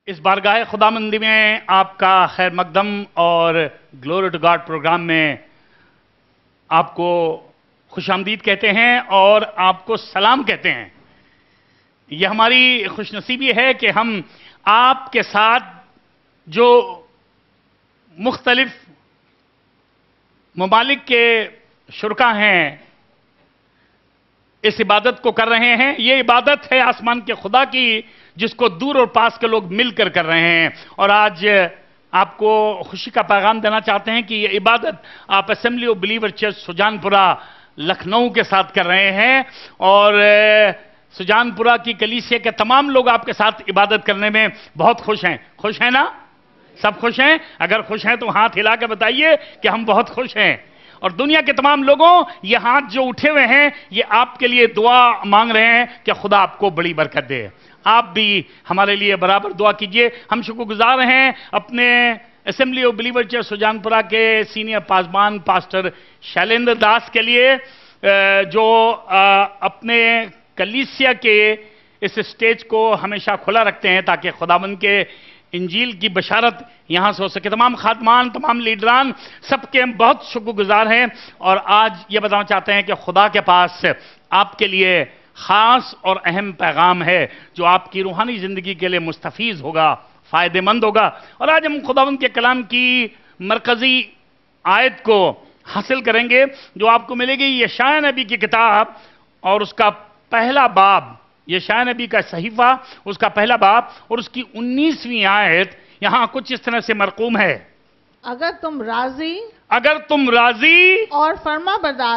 اس بارگاہ خداوندی میں آپ کا خیر مقدم اور گلوری ٹو گاڈ پروگرام میں آپ کو خوش آمدید کہتے ہیں اور آپ کو سلام کہتے ہیں۔ یہ ہماری خوش نصیبی ہے کہ ہم آپ کے ساتھ جو مختلف ممالک کے شرکا ہیں اس عبادت کو کر رہے ہیں۔ یہ عبادت ہے آسمان کے خدا کی، جس کو دور اور پاس کے لوگ مل کر رہے ہیں، اور آج آپ کو خوشی کا پیغام دینا چاہتے ہیں کہ یہ عبادت آپ assembly of believer church Sujanpura Lucknow کے ساتھ کر رہے ہیں، اور سجان پورہ کی کلیسیا کے تمام لوگ آپ کے ساتھ عبادت کرنے میں بہت خوش ہیں۔ خوش ہیں نا؟ سب خوش ہیں؟ اگر خوش ہیں تو ہاتھ ہلا کے بتائیے کہ ہم بہت خوش ہیں۔ اور دنیا کے تمام لوگوں، یہ ہاتھ جو اٹھے ہوئے ہیں یہ آپ کے لیے دعا مانگ رہے ہیں کہ خدا آپ کو بڑی برکت دے۔ آپ بھی ہمارے لیے برابر دعا کیجئے۔ ہم شکر گزار ہیں اپنے assembly of believer church Sujanpura کے سینئر پاسبان پاسٹر شیلیندر داس کے لیے، جو اپنے کلیسیا کے اس اسٹیج کو ہمیشہ کھلا رکھتے ہیں تاکہ خداوند کے انجیل کی بشارت یہاں سے ہو سکے۔ تمام خادمان، تمام لیڈران، سب کے ہم بہت شکر گزار ہیں، اور آج یہ بتانا چاہتے ہیں کہ خدا کے پاس آپ کے لیے خاص اور اہم پیغام ہے جو آپ کی روحانی زندگی کے لیے مستفیض ہوگا، فائدہ مند ہوگا۔ اور آج ہم خداوند کے کلام کی مرکزی آیت کو حاصل کریں گے جو آپ کو ملے گی یشعیاہ نبی کی کتاب اور اس کا پہلا باب، یشعیاہ نبی کا صحیفہ، اس کا پہلا باب اور اس کی 19ویں آیت یہاں کچھ اس طرح سے مرقوم ہے۔ اگر تم راضی اور فرما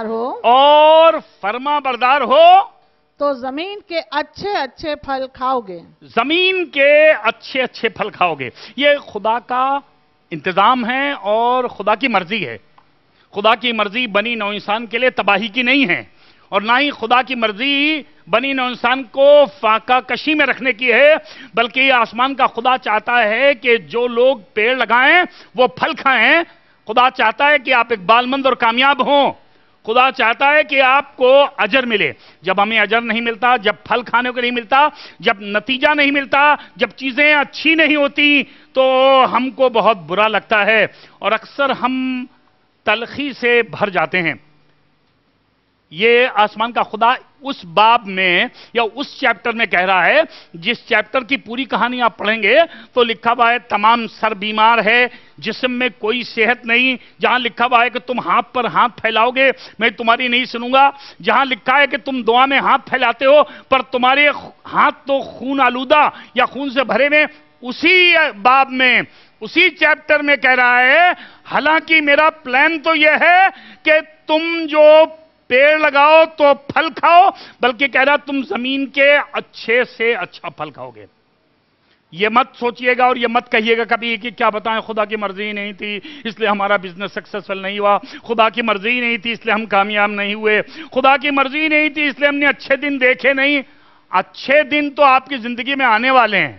بردار ہو تو زمین کے اچھے اچھے پھل کھاؤ گے۔ زمین کے اچھے اچھے پھل کھاؤ گے۔ یہ خدا کا انتظام ہے اور خدا کی مرضی ہے۔ خدا کی مرضی بنی نوع انسان کے لیے تباہی کی نہیں ہے، اور نہ ہی خدا کی مرضی بنی نوع انسان کو فاقہ کشی میں رکھنے کی ہے، بلکہ یہ آسمان کا خدا چاہتا ہے کہ جو لوگ پیڑ لگائیں وہ پھل کھائیں۔ خدا چاہتا ہے کہ آپ اقبال مند اور کامیاب ہوں۔ خدا چاہتا ہے کہ آپ کو اجر ملے۔ جب ہمیں اجر نہیں ملتا، جب پھل کھانے کو نہیں ملتا، جب نتیجہ نہیں ملتا، جب چیزیں اچھی نہیں ہوتی تو ہم کو بہت برا لگتا ہے، اور اکثر ہم تلخی سے بھر جاتے ہیں۔ یہ آسمان کا خدا اس باب میں یا اس چیپٹر میں کہہ رہا ہے، جس چیپٹر کی پوری کہانی آپ پڑھیں گے تو لکھا ہوا ہے تمام سر بیمار ہے، جسم میں کوئی صحت نہیں۔ جہاں لکھا ہوا ہے کہ تم ہاتھ پر ہاتھ پھیلاؤ گے میں تمہاری نہیں سنوں گا، جہاں لکھا ہے کہ تم دعا میں ہاتھ پھیلاتے ہو پر تمہارے ہاتھ تو خون آلودہ یا خون سے بھرے ہوئے، اسی باب میں اسی چیپٹر میں کہہ رہا ہے حالانکہ میرا پلان تو یہ ہے کہ تم جو پیڑ لگاؤ تو پھل کھاؤ، بلکہ کہہ رہا تم زمین کے اچھے سے اچھا پھل کھاؤ گے۔ یہ مت سوچئے گا اور یہ مت کہیے گا کبھی کہ کیا بتائیں خدا کی مرضی نہیں تھی اس لیے ہمارا بزنس سکسسفل نہیں ہوا، خدا کی مرضی نہیں تھی اس لیے ہم کامیاب نہیں ہوئے، خدا کی مرضی نہیں تھی اس لیے ہم نے اچھے دن دیکھے نہیں۔ اچھے دن تو آپ کی زندگی میں آنے والے ہیں،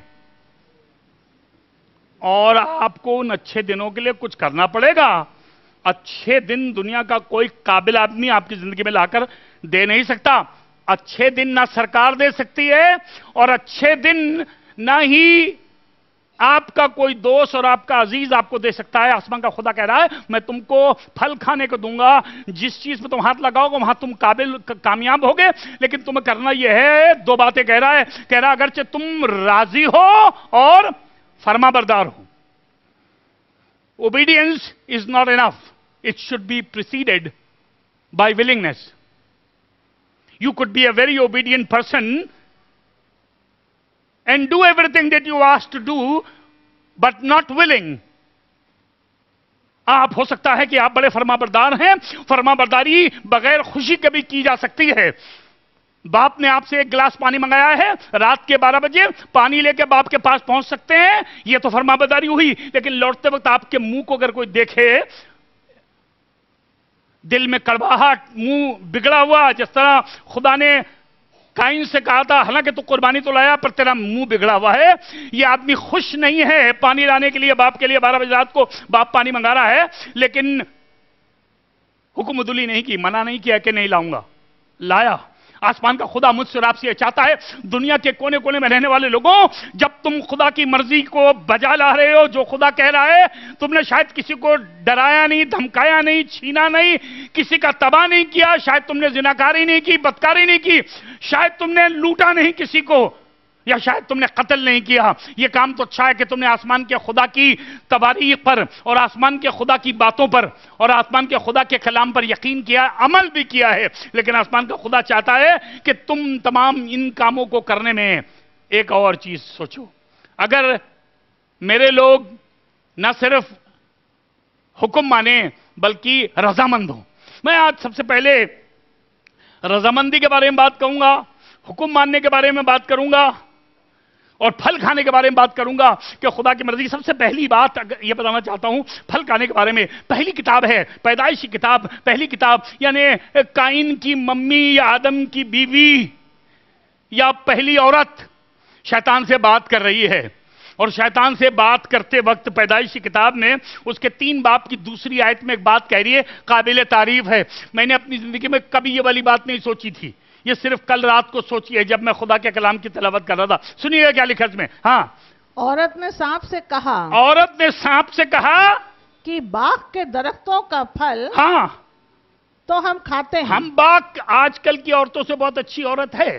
اور آپ کو ان اچھے دنوں کے لیے کچھ کرنا پڑے گا۔ اچھے دن دنیا کا کوئی قابل آدمی آپ کی زندگی میں لا کر دے نہیں سکتا۔ اچھے دن نہ سرکار دے سکتی ہے، اور اچھے دن نہ ہی آپ کا کوئی دوست اور آپ کا عزیز آپ کو دے سکتا ہے۔ آسمان کا خدا کہہ رہا ہے میں تم کو پھل کھانے کو دوں گا، جس چیز میں تم ہاتھ لگاؤ گے وہاں تم کامیاب ہوگے، لیکن تمہیں کرنا یہ ہے، دو باتیں کہہ رہا ہے اگرچہ تم راضی ہو اور فرما بردار ہو۔ Obedience is not enough. It should be preceded by willingness. You could be a very obedient person and do everything that you asked to do, but not willing. آپ ہو سکتا ہے کہ آپ بڑے فرما بردار ہیں، فرما برداری بغیر خوشی کبھی کی جا سکتی ہے۔ باپ نے آپ سے ایک گلاس پانی منگایا ہے، رات کے 12 بجے پانی لے کے باپ کے پاس پہنچ سکتے ہیں، یہ تو فرما برداری ہوئی، لیکن لوٹتے وقت آپ کے منہ کو اگر کوئی دیکھے دل میں کڑواہٹ، منہ بگڑا ہوا، جس طرح خدا نے قائن سے کہا تھا حالانکہ تو قربانی تو لایا پر تیرا منہ بگڑا ہوا ہے، یہ آدمی خوش نہیں ہے پانی لانے کے لیے باپ کے لیے 12 بجے رات کو باپ پانی منگا رہا ہے، لیکن حکم عدولی نہیں کی، منع نہیں کیا کہ نہیں لاؤں گا، لایا۔ آسمان کا خدا مجھ سے اور آپ سے یہ چاہتا ہے، دنیا کے کونے کونے میں رہنے والے لوگوں، جب تم خدا کی مرضی کو بجا لا رہے ہو، جو خدا کہہ رہا ہے، تم نے شاید کسی کو ڈرایا نہیں، دھمکایا نہیں، چھینا نہیں، کسی کا تباہ نہیں کیا، شاید تم نے زناکاری نہیں کی، بدکاری نہیں کی، شاید تم نے لوٹا نہیں کسی کو، یا شاید تم نے قتل نہیں کیا۔ یہ کام تو اچھا ہے کہ تم نے آسمان کے خدا کی تواریخ پر اور آسمان کے خدا کی باتوں پر اور آسمان کے خدا کے کلام پر یقین کیا، عمل بھی کیا ہے، لیکن آسمان کا خدا چاہتا ہے کہ تم تمام ان کاموں کو کرنے میں ایک اور چیز سوچو۔ اگر میرے لوگ نہ صرف حکم مانیں بلکہ رضامند ہوں۔ میں آج سب سے پہلے رضامندی کے بارے میں بات کروں گا، حکم ماننے کے بارے میں بات کروں گا، اور پھل کھانے کے بارے میں بات کروں گا کہ خدا کی مرضی۔ سب سے پہلی بات یہ بتانا چاہتا ہوں پھل کھانے کے بارے میں، پہلی کتاب ہے پیدائش کی کتاب، پہلی کتاب، یعنی قائن کی ممی یا آدم کی بیوی یا پہلی عورت شیطان سے بات کر رہی ہے، اور شیطان سے بات کرتے وقت پیدائش کی کتاب میں اس کے 3 باب کی دوسری آیت میں ایک بات کہہ رہی ہے، قابل تعریف ہے۔ میں نے اپنی زندگی میں کبھی یہ والی بات نہیں سوچی تھی، یہ صرف کل رات کو سوچی ہے جب میں خدا کے کلام کی تلاوت کر رہا تھا۔ سنیے گا کیا لکھا اس میں؟ ہاں، عورت نے سانپ سے کہا عورت نے سانپ سے کہا کہ باغ کے درختوں کا پھل ہاں تو ہم کھاتے ہیں۔ ہم باغ، آج کل کی عورتوں سے بہت اچھی عورت ہے،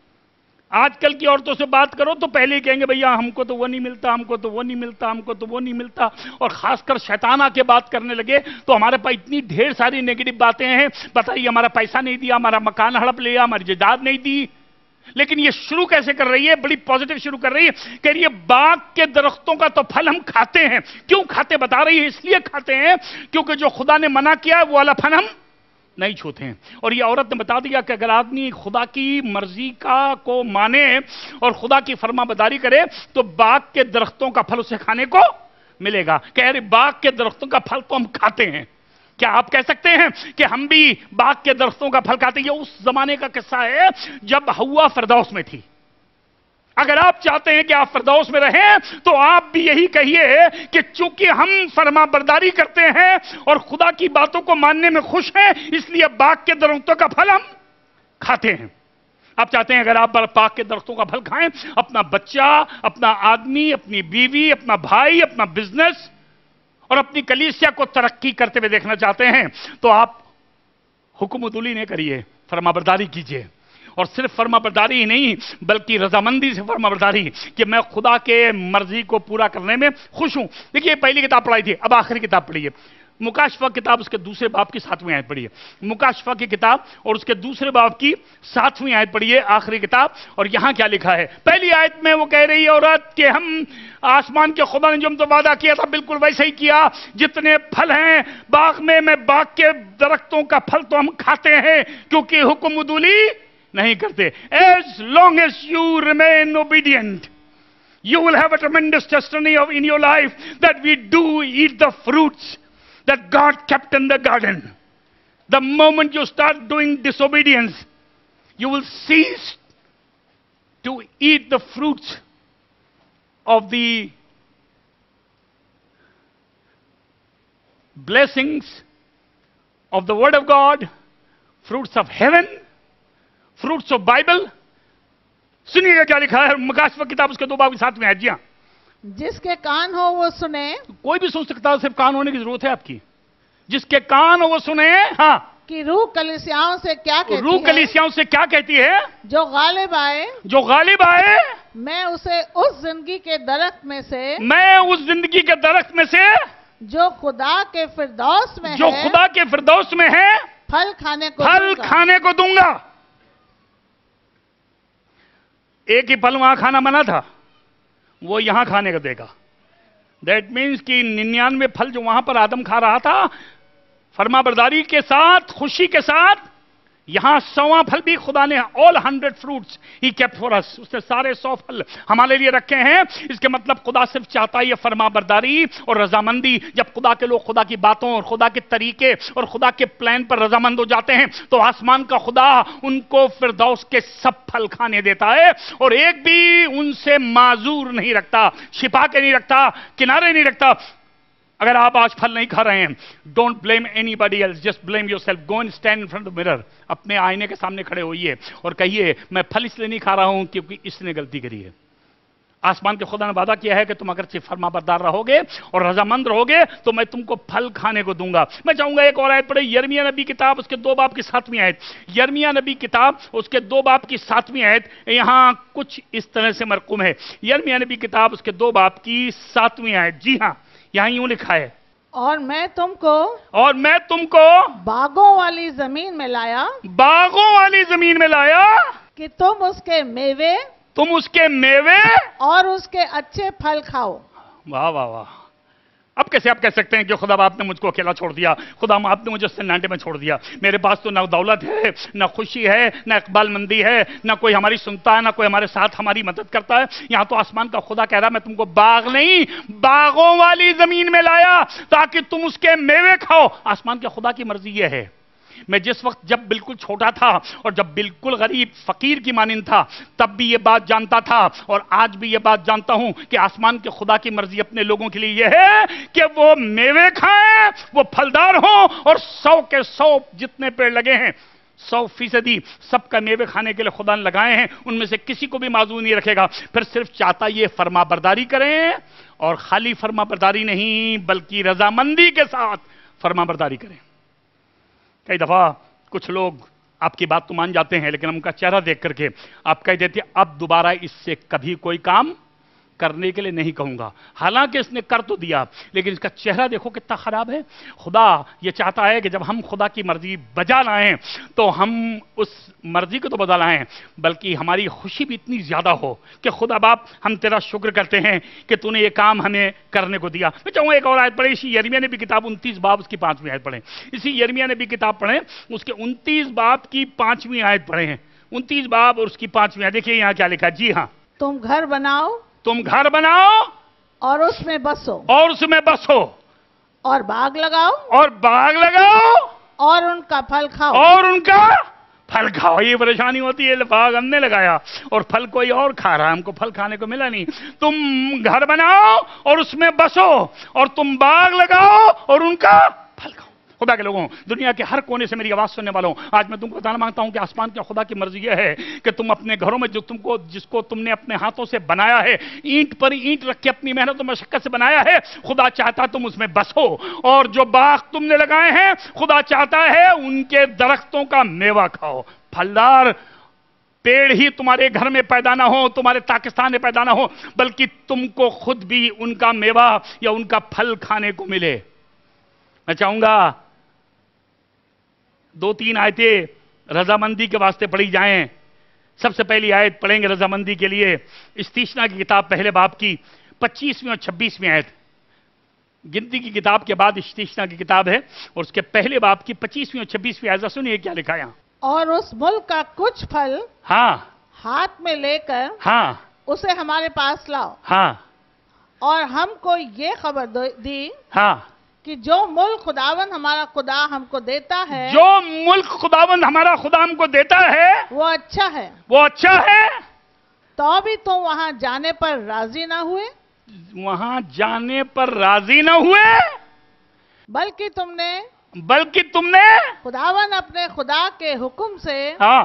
آج کل کی عورتوں سے بات کرو تو پہلے ہی کہیں گے بھیا ہم کو تو وہ نہیں ملتا، ہم کو تو وہ نہیں ملتا، ہم کو تو وہ نہیں ملتا، اور خاص کر شیطان آ کے بات کرنے لگے تو ہمارے پاس اتنی ڈھیر ساری نیگیٹو باتیں ہیں، بتائیے ہمارا پیسہ نہیں دیا، ہمارا مکان ہڑپ لیا، ہماری جائیداد نہیں دی۔ لیکن یہ شروع کیسے کر رہی ہے؟ بڑی پازیٹو شروع کر رہی ہے، کہہ رہی ہے باغ کے درختوں کا تو پھل ہم کھاتے ہیں۔ کیوں کھاتے بتا رہی ہے؟ اس لیے کھاتے ہیں کیونکہ جو خدا نے منع کیا ہے وہ والا پھل ہم نہیں چھوتے ہیں۔ اور یہ عورت نے بتا دیا کہ اگر آدمی خدا کی مرضی کو مانے اور خدا کی فرما برداری کرے تو باغ کے درختوں کا پھل اسے کھانے کو ملے گا۔ کہہ رہے باغ کے درختوں کا پھل تو ہم کھاتے ہیں۔ کیا آپ کہہ سکتے ہیں کہ ہم بھی باغ کے درختوں کا پھل کھاتے ہیں؟ یہ اس زمانے کا قصہ ہے جب حوا فردوس میں تھی۔ اگر آپ چاہتے ہیں کہ آپ فردوس میں رہیں تو آپ بھی یہی کہیے کہ چونکہ ہم فرما برداری کرتے ہیں اور خدا کی باتوں کو ماننے میں خوش ہیں، اس لیے باغ کے درختوں کا پھل ہم کھاتے ہیں۔ آپ چاہتے ہیں اگر آپ باغ کے درختوں کا پھل کھائیں، اپنا بچہ، اپنا آدمی، اپنی بیوی، اپنا بھائی، اپنا بزنس اور اپنی کلیسیا کو ترقی کرتے ہوئے دیکھنا چاہتے ہیں تو آپ حکم عدولی نہیں کریے، فرما برداری کیجئے۔ اور صرف فرما برداری ہی نہیں بلکہ رضامندی سے فرما برداری، کہ میں خدا کے مرضی کو پورا کرنے میں خوش ہوں۔ دیکھیے پہلی کتاب پڑھائی تھی، اب آخری کتاب پڑھیے، مکاشفہ کتاب اس کے دوسرے باب کی 7ویں آیت پڑھیے۔ مکاشفہ کی کتاب اور اس کے دوسرے باب کی 7ویں آیت پڑھیے، آخری کتاب، اور یہاں کیا لکھا ہے؟ پہلی آیت میں وہ کہہ رہی ہے عورت کہ ہم آسمان کے خدا نے جو ہم تو وعدہ کیا تھا بالکل ویسے ہی کیا، جتنے پھل ہیں باغ میں باغ کے درختوں کا پھل تو ہم کھاتے ہیں کیونکہ حکم عدولی نہیں کرتے۔ As long as you remain obedient, you will have a tremendous testimony in your life that we do eat the fruits that God kept in the garden. The moment you start doing disobedience, you will cease to eat the fruits of the blessings of the Word of God, fruits of heaven, fruits of Bible. سنیے گا کیا لکھا ہے مکاشفہ کتاب اس کے 2 باب کی 7ویں آیت۔ جی ہاں، جس کے کان ہو وہ سنے۔ کوئی بھی سن سکتا ہے، صرف کان ہونے کی ضرورت ہے آپ کی۔ جس کے کان ہو وہ سنے۔ ہاں، کہ روح کلیسیاؤں سے کیا کہتی ہے؟ روح کلیسیاؤں سے کیا کہتی ہے؟ جو غالب آئے، جو غالب آئے، میں اسے اس زندگی کے درخت میں سے، میں اس زندگی کے درخت میں سے جو خدا کے فردوس میں جو ہے، خدا کے فردوس میں ہے پھل کھانے کو پھل دوں گا۔ کھانے کو دوں گا۔ ایک ہی پھل وہاں کھانا منع تھا، وہ یہاں کھانے کو دے گا۔ دیٹ مینس کہ 99 پھل جو وہاں پر آدم کھا رہا تھا فرما برداری کے ساتھ، خوشی کے ساتھ، یہاں 100واں پھل بھی خدا نے all 100 fruits he kept for us، اس نے سارے 100 پھل ہمارے لیے رکھے ہیں۔ اس کے مطلب خدا صرف چاہتا ہے یہ فرما برداری اور رضامندی۔ جب خدا کے لوگ خدا کی باتوں اور خدا کے طریقے اور خدا کے پلان پر رضامند ہو جاتے ہیں تو آسمان کا خدا ان کو فردوس کے سب پھل کھانے دیتا ہے، اور ایک بھی ان سے معذور نہیں رکھتا، چھپا کے نہیں رکھتا، کنارے نہیں رکھتا۔ اگر آپ آج پھل نہیں کھا رہے ہیں, don't blame anybody else, just blame yourself. Go and stand in front of mirror, اپنے آئینے کے سامنے کھڑے ہوئیے اور کہیے میں پھل اس لیے نہیں کھا رہا ہوں کیونکہ اس نے غلطی کری ہے. آسمان کے خدا نے وعدہ کیا ہے کہ تم اگرچہ فرما بردار رہو گے اور رضامند رہو گے تو میں تم کو پھل کھانے کو دوں گا. میں چاہوں گا ایک اور آیت پڑھے, یرمیہ نبی کتاب اس کے 2 باب کی 7ویں آیت. یرمیہ نبی کتاب اس کے 2 باب کی 7ویں آیت یہاں کچھ اس طرح سے مرقوم ہے. یرمیہ نبی کتاب اس کے 2 باب کی 7ویں آیت, جی ہاں یہاں یوں لکھا ہے, اور میں تم کو باغوں والی زمین میں لایا, باغوں والی زمین میں لایا کہ تم اس کے میوے اور اس کے اچھے پھل کھاؤ. واہ واہ واہ. اب کیسے آپ کہہ سکتے ہیں کہ خدا باپ نے مجھ کو اکیلا چھوڑ دیا, خدا باپ نے مجھے سناٹے میں چھوڑ دیا, میرے پاس تو نہ دولت ہے, نہ خوشی ہے, نہ اقبال مندی ہے, نہ کوئی ہماری سنتا ہے, نہ کوئی ہمارے ساتھ ہماری مدد کرتا ہے. یہاں تو آسمان کا خدا کہہ رہا میں تم کو باغ نہیں باغوں والی زمین میں لایا تاکہ تم اس کے میوے کھاؤ. آسمان کے خدا کی مرضی یہ ہے. میں جس وقت جب بالکل چھوٹا تھا اور جب بالکل غریب فقیر کی مانند تھا تب بھی یہ بات جانتا تھا اور آج بھی یہ بات جانتا ہوں کہ آسمان کے خدا کی مرضی اپنے لوگوں کے لیے یہ ہے کہ وہ میوے کھائیں, وہ پھلدار ہوں, اور 100 کے 100 جتنے پیڑ لگے ہیں 100% سب کا میوے کھانے کے لیے خدا نے لگائے ہیں, ان میں سے کسی کو بھی معذور نہیں رکھے گا. پھر صرف چاہتا یہ فرما برداری کریں, اور خالی فرما برداری نہیں بلکہ رضامندی کے ساتھ فرما برداری کریں. کئی دفعہ کچھ لوگ آپ کی بات تو مان جاتے ہیں لیکن ان کا چہرہ دیکھ کر کے آپ کہہ دیتے ہیں اب دوبارہ اس سے کبھی کوئی کام کرنے کے لیے نہیں کہوں گا. حالانکہ اس نے کر تو دیا لیکن اس کا چہرہ دیکھو کتنا خراب ہے. خدا یہ چاہتا ہے کہ جب ہم خدا کی مرضی بجا لائیں تو ہم اس مرضی کو تو بجا لائیں بلکہ ہماری خوشی بھی اتنی زیادہ ہو کہ خدا باپ ہم تیرا شکر کرتے ہیں کہ تو نے یہ کام ہمیں کرنے کو دیا. میں چاہوں ایک اور آیت پڑھیں, اسی یرمیہ نبی کتاب 29 باب اس کی 5ویں آیت پڑھیں. اسی یرمیہ نبی کتاب پڑھیں اس کے 29 باب کی 5ویں آیت پڑھیں ہیں. 29 باب اور اس کی 5ویں آیت دیکھیے یہاں کیا لکھا. جی ہاں, تم گھر بناؤ اور اس میں بسو اور باغ لگاؤ اور ان کا پھل کھاؤ. یہ پریشانی ہوتی ہے باغ ہم نے لگایا اور پھل کوئی اور کھا رہا ہے, ہم کو پھل کھانے کو ملا نہیں. تم گھر بناؤ اور اس میں بسو اور تم باغ لگاؤ اور ان کا پھل کھاؤ. خدا کے لوگوں, دنیا کے ہر کونے سے میری آواز سننے والوں, آج میں تم کو بتانا مانگتا ہوں کہ آسمان کے خدا کی مرضی یہ ہے کہ تم اپنے گھروں میں جس کو تم نے اپنے ہاتھوں سے بنایا ہے, اینٹ پر اینٹ رکھ کے اپنی محنت و مشقت سے بنایا ہے, خدا چاہتا تم اس میں بسو. اور جو باغ تم نے لگائے ہیں خدا چاہتا ہے ان کے درختوں کا میوہ کھاؤ. پھلدار پیڑ ہی تمہارے گھر میں پیدا نہ ہو, تمہارے پاکستان میں پیدا نہ ہو, بلکہ تم کو خود بھی ان کا میوہ یا ان کا پھل کھانے کو ملے. میں چاہوں گا 2-3 آیتیں رضامندی کے واسطے پڑھی جائیں. سب سے پہلی آیت پڑھیں گے رضامندی کے لیے, استیشنا کی کتاب پہلے باب کی 25ویں اور 26ویں آیت. گنتی کی کتاب کے بعد استیشنا کی کتاب ہے اور اس کے پہلے باب کی 25ویں اور 26ویں آیت. سنیے کیا لکھا ہے. اور اس ملک کا کچھ پھل ہاتھ میں لے کر اسے ہمارے پاس لاؤ. اور ہم کو یہ خبر دی کہ جو ملک خداوند ہمارا خدا ہم کو دیتا ہے, وہ اچھا ہے. تو بھی تم وہاں جانے پر راضی نہ ہوئے, بلکہ تم نے خداوند اپنے خدا کے حکم سے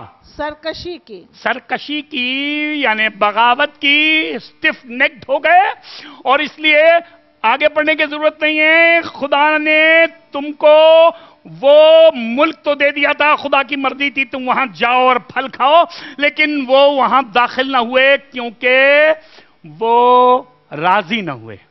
سرکشی کی یعنی بغاوت کی, اسٹف نیکڈ ہو گئے. اور اس لیے آگے پڑھنے کی ضرورت نہیں ہے, خدا نے تم کو وہ ملک تو دے دیا تھا, خدا کی مرضی تھی تم وہاں جاؤ اور پھل کھاؤ, لیکن وہ وہاں داخل نہ ہوئے کیونکہ وہ راضی نہ ہوئے.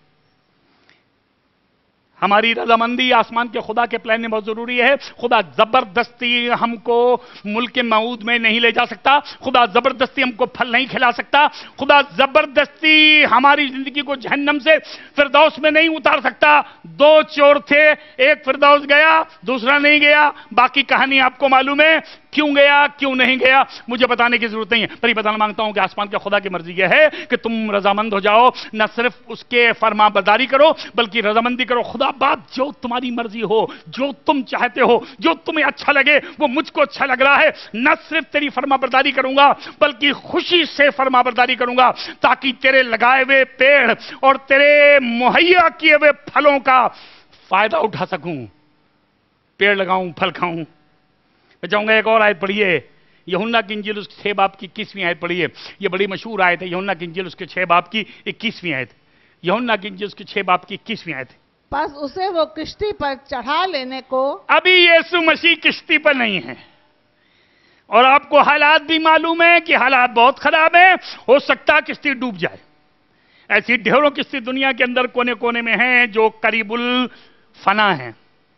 ہماری رضامندی آسمان کے خدا کے پلان میں بہت ضروری ہے. خدا زبردستی ہم کو ملک موعود میں نہیں لے جا سکتا, خدا زبردستی ہم کو پھل نہیں کھلا سکتا, خدا زبردستی ہماری زندگی کو جہنم سے فردوس میں نہیں اتار سکتا. 2 چور تھے, ایک فردوس گیا دوسرا نہیں گیا, باقی کہانی آپ کو معلوم ہے. کیوں گیا کیوں نہیں گیا مجھے بتانے کی ضرورت نہیں ہے، پر یہ بتانا مانگتا ہوں کہ آسمان کے خدا کی مرضی یہ ہے کہ تم رضامند ہو جاؤ، نہ صرف اس کے فرما برداری کرو بلکہ رضامندی کرو۔ خدا باپ جو تمہاری مرضی ہو، جو تم چاہتے ہو، جو تمہیں اچھا لگے وہ مجھ کو اچھا لگ رہا ہے، نہ صرف تیری فرما برداری کروں گا بلکہ خوشی سے فرما برداری کروں گا، تاکہ تیرے لگائے ہوئے پیڑ اور تیرے مہیا کیے ہوئے پھلوں کا فائدہ اٹھا سکوں۔ پیڑ لگاؤں، پھل کھاؤں۔ میں چاہوں گا ایک اور آیت پڑھیے، یوحنا کی انجیل اس کے 6 باب کی 21ویں آیت پڑھیے، یہ بڑی مشہور آیت ہے، یوحنا کی انجیل اس کے 6 باب کی 21ویں آیت، یوحنا کی انجیل اس کے 6 باب کی 21ویں آیت۔ پس اسے وہ کشتی پر چڑھا لینے کو، ابھی یسوع مسیح کشتی پر نہیں ہے، اور آپ کو حالات بھی معلوم ہے کہ حالات بہت خراب ہیں، ہو سکتا ہے کشتی ڈوب جائے۔ ایسی ڈھیروں کشتی دنیا کے اندر کونے کونے میں ہیں جو قریب الفنا ہیں،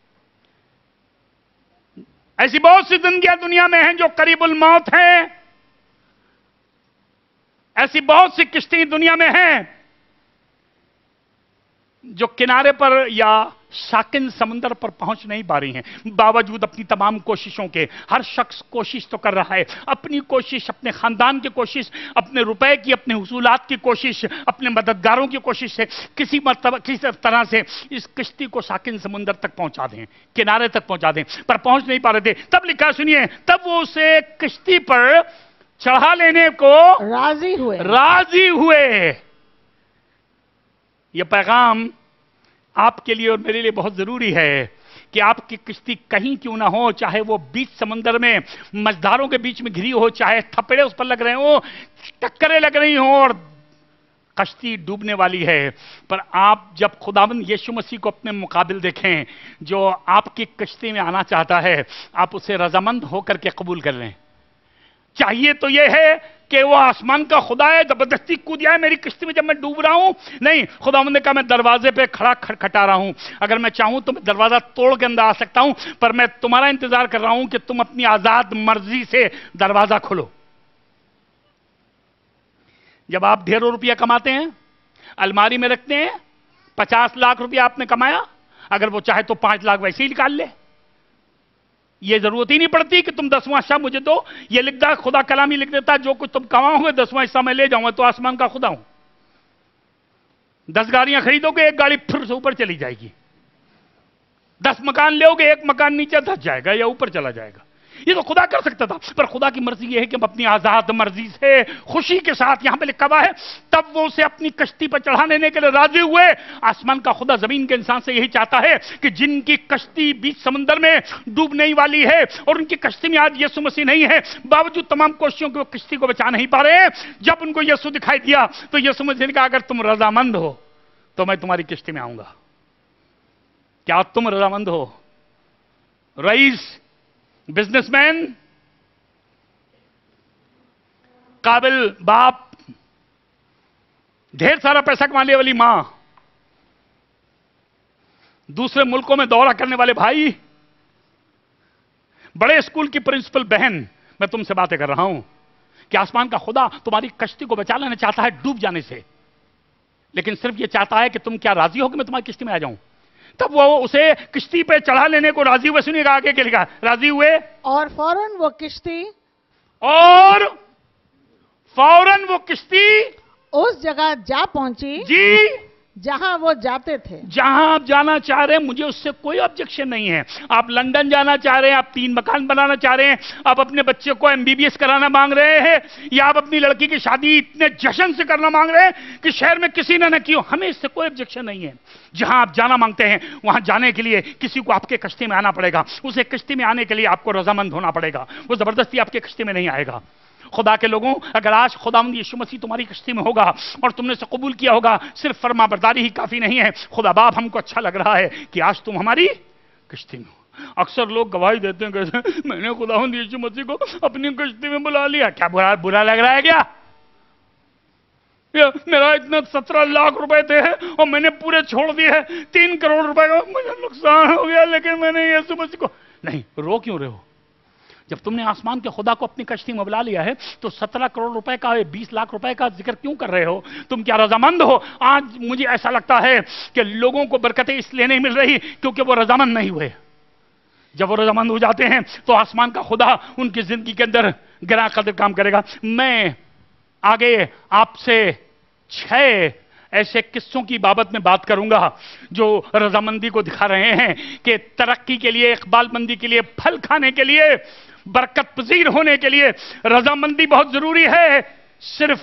ایسی بہت سی زندگیاں دنیا میں ہیں جو قریب الموت ہیں، ایسی بہت سی کشتی دنیا میں ہیں جو کنارے پر یا ساکن سمندر پر پہنچ نہیں پا رہی ہیں، باوجود اپنی تمام کوششوں کے۔ ہر شخص کوشش تو کر رہا ہے، اپنی کوشش، اپنے خاندان کی کوشش، اپنے روپے کی، اپنے حصولات کی کوشش، اپنے مددگاروں کی کوشش سے کسی طرح سے اس کشتی کو ساکن سمندر تک پہنچا دیں، کنارے تک پہنچا دیں، پر پہنچ نہیں پا رہے تھے۔ تب لکھا سنیے، تب وہ اسے کشتی پر چڑھا لینے کو راضی ہوئے۔ یہ پیغام آپ کے لیے اور میرے لیے بہت ضروری ہے کہ آپ کی کشتی کہیں کیوں نہ ہو، چاہے وہ بیچ سمندر میں مجداروں کے بیچ میں گھری ہو، چاہے تھپڑے اس پر لگ رہے ہوں، ٹکریں لگ رہی ہوں اور کشتی ڈوبنے والی ہے، پر آپ جب خداوند یسوع مسیح کو اپنے مقابل دیکھیں جو آپ کی کشتی میں آنا چاہتا ہے، آپ اسے رضامند ہو کر کے قبول کر لیں۔ چاہیے تو یہ ہے کہ وہ آسمان کا خدا ہے، زبردستی کود جائے میری کشتی میں جب میں ڈوب رہا ہوں، نہیں، خداوند نے کہا میں دروازے پہ کھڑا کھٹکھٹا رہا ہوں، اگر میں چاہوں تو میں دروازہ توڑ کے اندر آ سکتا ہوں، پر میں تمہارا انتظار کر رہا ہوں کہ تم اپنی آزاد مرضی سے دروازہ کھولو۔ جب آپ ڈھیروں روپیہ کماتے ہیں، الماری میں رکھتے ہیں، 50 لاکھ روپیہ آپ نے کمایا، اگر وہ چاہے تو 5 لاکھ ویسے ہی نکال لے، یہ ضرورت ہی نہیں پڑتی کہ تم 10واں حصہ مجھے دو، یہ لکھ دا، خدا کلامی لکھ دیتا جو کچھ تم کماؤ گے 10واں حصہ میں لے جاؤں گا، تو آسمان کا خدا ہوں۔ 10 گاڑیاں خریدو گے، ایک گاڑی پھر سے اوپر چلی جائے گی، 10 مکان لو گے، ایک مکان نیچے دھس جائے گا یا اوپر چلا جائے گا۔ یہ تو خدا کر سکتا تھا، پر خدا کی مرضی یہ ہے کہ ہم اپنی آزاد مرضی سے خوشی کے ساتھ، یہاں پہ لکھا ہوا ہے تب وہ اسے اپنی کشتی پر چڑھا لینے کے لیے راضی ہوئے۔ آسمان کا خدا زمین کے انسان سے یہی چاہتا ہے کہ جن کی کشتی بیچ سمندر میں ڈوبنے ہی والی ہے اور ان کی کشتی میں آج یسوع مسیح نہیں ہے، باوجود تمام کوششوں کے وہ کشتی کو بچا نہیں پا رہے ہیں، جب ان کو یسوع دکھائی دیا تو یسوع مسیح نے کہا اگر تم رضامند ہو تو میں تمہاری کشتی میں آؤں گا۔ کیا تم رضامند ہو؟ رئیس، بزنس مین، قابل باپ، ڈھیر سارا پیسہ کمانے والی ماں، دوسرے ملکوں میں دورہ کرنے والے بھائی، بڑے اسکول کی پرنسپل بہن، میں تم سے باتیں کر رہا ہوں کہ آسمان کا خدا تمہاری کشتی کو بچا لینا چاہتا ہے ڈوب جانے سے، لیکن صرف یہ چاہتا ہے کہ تم کیا راضی ہو کہ میں تمہاری کشتی میں آ جاؤں؟ تب وہ اسے کشتی پہ چڑھا لینے کو راضی ہوئے۔ سنیے گا آگے کیا لکھا، راضی ہوئے اور فوراً وہ کشتی اس جگہ جا پہنچی جی جہاں وہ جاتے تھے۔ جہاں آپ جانا چاہ رہے ہیں مجھے اس سے کوئی آبجیکشن نہیں ہے، آپ لندن جانا چاہ رہے ہیں، آپ 3 مکان بنانا چاہ رہے ہیں، آپ اپنے بچے کو MBBS کرانا مانگ رہے ہیں، یا آپ اپنی لڑکی کی شادی اتنے جشن سے کرنا مانگ رہے ہیں کہ شہر میں کسی نے نہ کی ہو، ہمیں اس سے کوئی آبجیکشن نہیں ہے۔ جہاں آپ جانا مانگتے ہیں وہاں جانے کے لیے کسی کو آپ کے کشتی میں آنا پڑے گا، اسے کشتی میں آنے کے لیے آپ کو رضامند ہونا پڑے گا، وہ زبردستی آپ کے کشتی میں نہیں آئے گا۔ خدا کے لوگوں، اگر آج خداوند یسوع مسیح تمہاری کشتی میں ہوگا اور تم نے اسے قبول کیا ہوگا، صرف فرما برداری ہی کافی نہیں ہے، خدا باپ ہم کو اچھا لگ رہا ہے کہ آج تم ہماری کشتی میں ہو۔ اکثر لوگ گواہی دیتے ہیں کہ میں نے خداوند یسوع مسیح کو اپنی کشتی میں بلا لیا۔ کیا برا لگ رہا ہے کیا؟ میرا اتنا 17 لاکھ روپے تھے اور میں نے پورے چھوڑ دیے ہیں، 3 کروڑ روپے کا مجھے نقصان ہو گیا، لیکن میں نے یسوع مسیح کو نہیں۔ رو کیوں رہے ہو؟ جب تم نے آسمان کے خدا کو اپنی کشتی میں بلا لیا ہے تو 17 کروڑ روپے کا 20 لاکھ روپے کا ذکر کیوں کر رہے ہو؟ تم کیا رضامند ہو؟ آج مجھے ایسا لگتا ہے کہ لوگوں کو برکتیں اس لیے نہیں مل رہی کیونکہ وہ رضامند نہیں ہوئے۔ جب وہ رضامند ہو جاتے ہیں تو آسمان کا خدا ان کی زندگی کے اندر گراں قدر کام کرے گا. میں آگے آپ سے 6 ایسے قصوں کی بابت میں بات کروں گا جو رضامندی کو دکھا رہے ہیں کہ ترقی کے لیے، اقبال مندی کے لیے، پھل کھانے کے لیے، برکت پذیر ہونے کے لیے رضامندی بہت ضروری ہے. صرف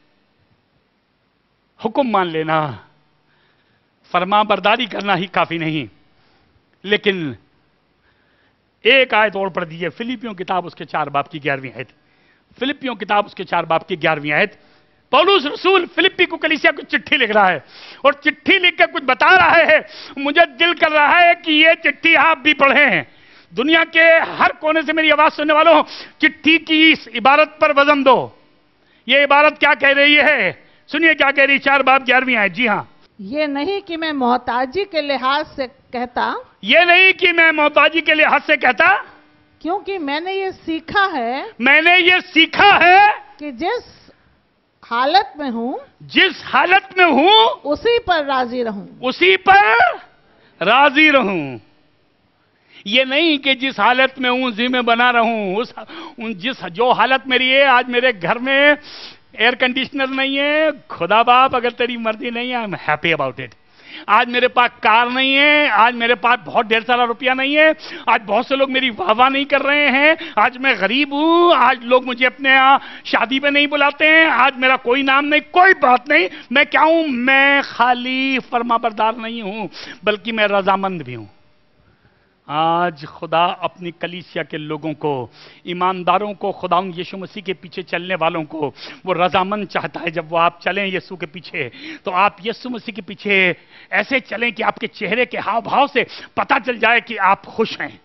حکم مان لینا، فرما برداری کرنا ہی کافی نہیں. لیکن ایک آیت اور پڑھ دیجیے، فلپیوں کتاب اس کے 4 باب کی 11ویں آیت. فلپیوں کتاب اس کے 4 باب کی 11ویں آیت. پولس رسول فلپی کو کلیسیا کو چٹھی لکھ رہا ہے اور چٹھی لکھ کے کچھ بتا رہا ہے. مجھے دل کر رہا ہے کہ یہ چٹھی آپ بھی پڑھیں. دنیا کے ہر کونے سے میری آواز سننے والوں، چٹھی کی اس عبارت پر وزن دو. یہ عبارت کیا کہہ رہی ہے؟ سنیے کیا کہہ رہی. 4 باب 11ویں آیت. جی ہاں، یہ نہیں کہ میں محتاجی کے لحاظ سے کہتا، یہ نہیں کہ میں محتاجی کے لحاظ سے کہتا، کیونکہ میں نے یہ سیکھا ہے، میں نے یہ سیکھا ہے کہ جس حالت میں ہوں جس حالت میں ہوں اسی پر راضی رہوں. اسی پر راضی رہوں. یہ نہیں کہ جس حالت میں ہوں اسی میں بنا رہوں. جو حالت میری ہے، آج میرے گھر میں ایئر کنڈیشنر نہیں ہے، خدا باپ اگر تیری مرضی نہیں ہے، I'm happy about it. آج میرے پاس کار نہیں ہے، آج میرے پاس بہت ڈھیر سارا روپیہ نہیں ہے، آج بہت سے لوگ میری واہ واہ نہیں کر رہے ہیں، آج میں غریب ہوں، آج لوگ مجھے اپنے یہاں شادی پہ نہیں بلاتے ہیں، آج میرا کوئی نام نہیں، کوئی بات نہیں. میں کیا ہوں؟ میں خالی فرما بردار نہیں ہوں، بلکہ میں رضامند بھی ہوں. آج خدا اپنی کلیسیا کے لوگوں کو، ایمانداروں کو، خداوند یسوع مسیح کے پیچھے چلنے والوں کو وہ رضامند چاہتا ہے. جب وہ آپ چلیں یسوع کے پیچھے تو آپ یسوع مسیح کے پیچھے ایسے چلیں کہ آپ کے چہرے کے ہاؤ بھاؤ سے پتہ چل جائے کہ آپ خوش ہیں.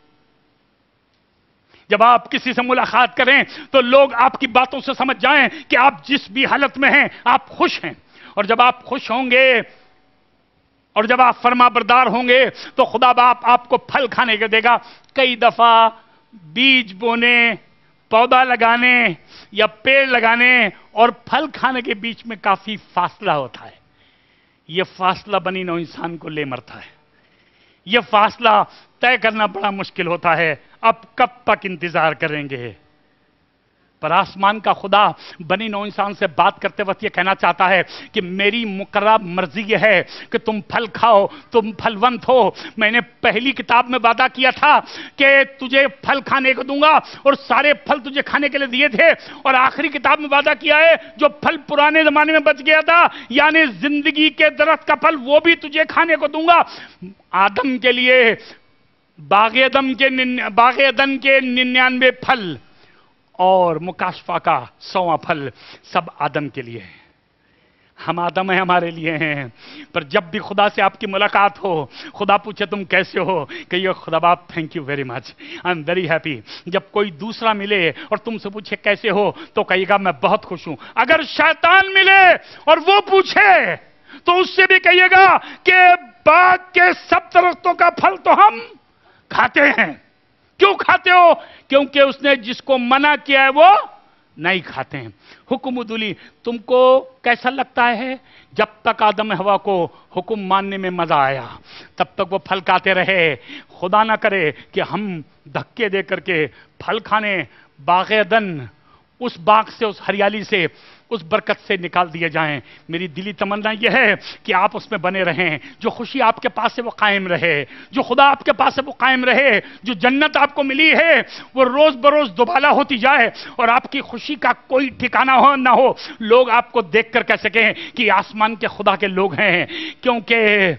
جب آپ کسی سے ملاقات کریں تو لوگ آپ کی باتوں سے سمجھ جائیں کہ آپ جس بھی حالت میں ہیں آپ خوش ہیں. اور جب آپ خوش ہوں گے اور جب آپ فرما بردار ہوں گے تو خدا باپ آپ کو پھل کھانے کے دے گا. کئی دفعہ بیج بونے، پودا لگانے یا پیڑ لگانے اور پھل کھانے کے بیچ میں کافی فاصلہ ہوتا ہے. یہ فاصلہ بنی نوع انسان کو لے مرتا ہے. یہ فاصلہ طے کرنا بڑا مشکل ہوتا ہے. اب کب تک انتظار کریں گے؟ پر آسمان کا خدا بنی نوع انسان سے بات کرتے وقت یہ کہنا چاہتا ہے کہ میری مقررہ مرضی یہ ہے کہ تم پھل کھاؤ، تم پھلونت ہو. میں نے پہلی کتاب میں وعدہ کیا تھا کہ تجھے پھل کھانے کو دوں گا اور سارے پھل تجھے کھانے کے لیے دیے تھے. اور آخری کتاب میں وعدہ کیا ہے جو پھل پرانے زمانے میں بچ گیا تھا، یعنی زندگی کے درخت کا پھل، وہ بھی تجھے کھانے کو دوں گا. آدم کے لیے باغ عدن کے 99 پھل اور مکاشفہ کا 100واں پھل سب آدم کے لیے ہے. ہم آدم ہیں، ہمارے لیے ہیں. پر جب بھی خدا سے آپ کی ملاقات ہو، خدا پوچھے تم کیسے ہو، کہیے خدا باپ thank you very much, I'm very happy. جب کوئی دوسرا ملے اور تم سے پوچھے کیسے ہو تو کہیے گا میں بہت خوش ہوں. اگر شیطان ملے اور وہ پوچھے تو اس سے بھی کہیے گا کہ باغ کے سب درختوں کا پھل تو ہم کھاتے ہیں. کیوں کھاتے ہو؟ کیونکہ اس نے جس کو منع کیا ہے وہ نہیں کھاتے ہیں. حکم ادولی تم کو کیسا لگتا ہے؟ جب تک آدم ہوا کو حکم ماننے میں مزہ آیا تب تک وہ پھل کھاتے رہے. خدا نہ کرے کہ ہم دھکے دے کر کے پھل کھانے باغ عدن، اس باغ سے، اس ہریالی سے، اس برکت سے نکال دیے جائیں. میری دلی تمنا یہ ہے کہ آپ اس میں بنے رہیں. جو خوشی آپ کے پاس ہے وہ قائم رہے، جو خدا آپ کے پاس ہے وہ قائم رہے. جو جنت آپ کو ملی ہے وہ روز بروز دوبالا ہوتی جائے اور آپ کی خوشی کا کوئی ٹھکانہ نہ ہو. لوگ آپ کو دیکھ کر کہہ سکیں کہ آسمان کے خدا کے لوگ ہیں. کیونکہ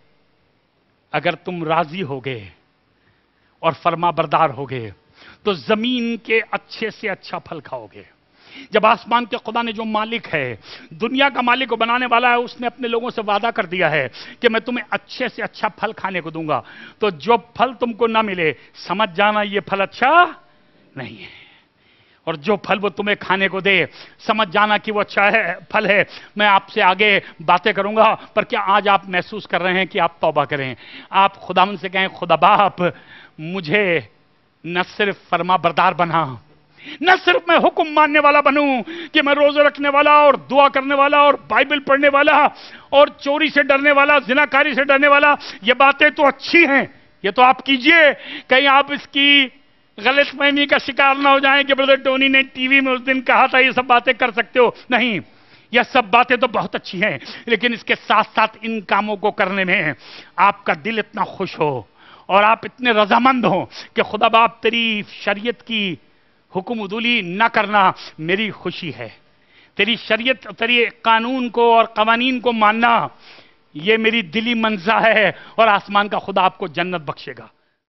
اگر تم راضی ہوگے اور فرما بردار ہوگے تو زمین کے اچھے سے اچھا پھل کھاؤ گے. جب آسمان کے خدا نے جو مالک ہے، دنیا کا مالک کو بنانے والا ہے، اس نے اپنے لوگوں سے وعدہ کر دیا ہے کہ میں تمہیں اچھے سے اچھا پھل کھانے کو دوں گا. تو جو پھل تم کو نہ ملے سمجھ جانا یہ پھل اچھا نہیں ہے، اور جو پھل وہ تمہیں کھانے کو دے سمجھ جانا کہ وہ اچھا ہے پھل ہے. میں آپ سے آگے باتیں کروں گا، پر کیا آج آپ محسوس کر رہے ہیں کہ آپ توبہ کریں؟ آپ خداوند سے کہیں خدا باپ مجھے نہ صرف فرما بردار بنا، نہ صرف میں حکم ماننے والا بنوں کہ میں روزے رکھنے والا اور دعا کرنے والا اور بائبل پڑھنے والا اور چوری سے ڈرنے والا، زناکاری سے ڈرنے والا، یہ باتیں تو اچھی ہیں، یہ تو آپ کیجئے، کہیں آپ اس کی غلط فہمی کا شکار نہ ہو جائیں کہ بردر ٹونی نے ٹی وی میں اس دن کہا تھا یہ سب باتیں کر سکتے ہو. نہیں، یہ سب باتیں تو بہت اچھی ہیں، لیکن اس کے ساتھ ساتھ ان کاموں کو کرنے میں آپ کا دل اتنا خوش ہو اور آپ اتنے رضامند ہوں کہ خدا باپ تیری شریعت کی حکم عدولی نہ کرنا میری خوشی ہے، تیری شریعت، تیری قانون کو اور قوانین کو ماننا یہ میری دلی منزہ ہے، اور آسمان کا خدا آپ کو جنت بخشے گا.